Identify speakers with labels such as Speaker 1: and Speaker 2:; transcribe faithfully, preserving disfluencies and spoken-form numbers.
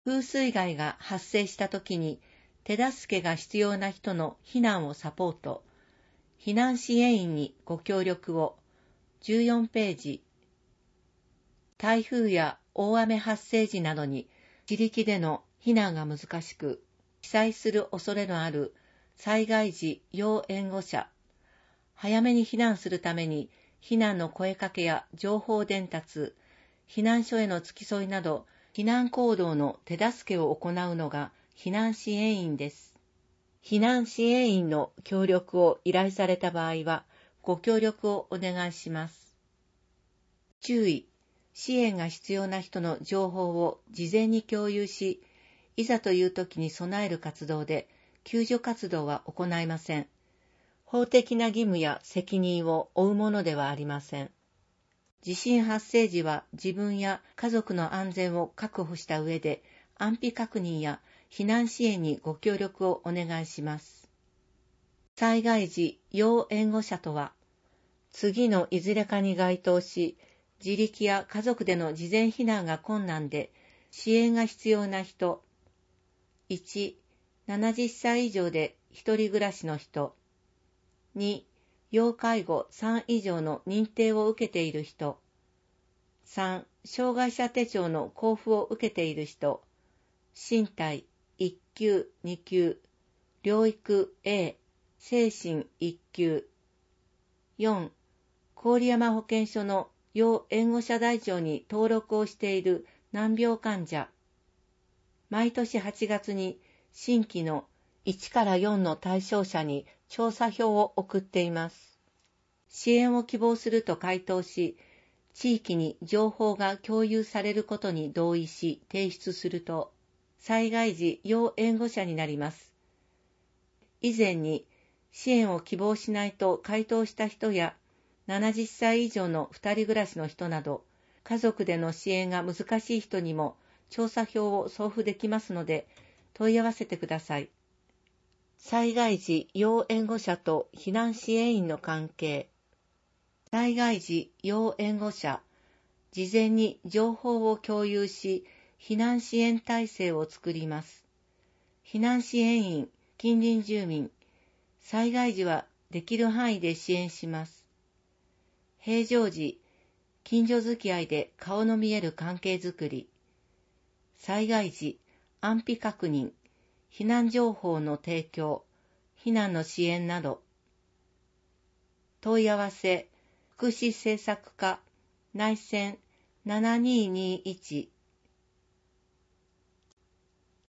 Speaker 1: 風水害が発生したときに手助けが必要な人の避難をサポート、避難支援員にご協力を。じゅうよんページ。台風や大雨発生時などに自力での避難が難しく、被災する恐れのある災害時要援護者、早めに避難するために避難の声かけや情報伝達、避難所への付き添いなど避難行動の手助けを行うのが避難支援員です。避難支援員の協力を依頼された場合は、ご協力をお願いします。注意、支援が必要な人の情報を事前に共有し、いざという時に備える活動で、救助活動は行いません。法的な義務や責任を負うものではありません。地震発生時は自分や家族の安全を確保した上で、安否確認や避難支援にご協力をお願いします。災害時要援護者とは、次のいずれかに該当し、自力や家族での事前避難が困難で支援が必要な人。いち、ななじゅっさい以上で一人暮らしの人。に、要介護さん以上の認定を受けている人。さん、障害者手帳の交付を受けている人。身体いっ級、に級、療育 A、精神いっ級。よん、郡山保健所の要援護者台帳に登録をしている難病患者。毎年はちがつに新規のいちからよんの対象者に調査票を送っています。支援を希望すると回答し、地域に情報が共有されることに同意し提出すると、災害時要援護者になります。以前に支援を希望しないと回答した人や、ななじゅっさい以上の二人暮らしの人など、家族での支援が難しい人にも調査票を送付できますので、問い合わせてください。災害時要援護者と避難支援員の関係。災害時要援護者、事前に情報を共有し、避難支援体制を作ります。避難支援員、近隣住民、災害時はできる範囲で支援します。平常時、近所付き合いで顔の見える関係づくり。災害時、安否確認、避難情報の提供、避難の支援など。問い合わせ、福祉政策課、内線ななにーにーいち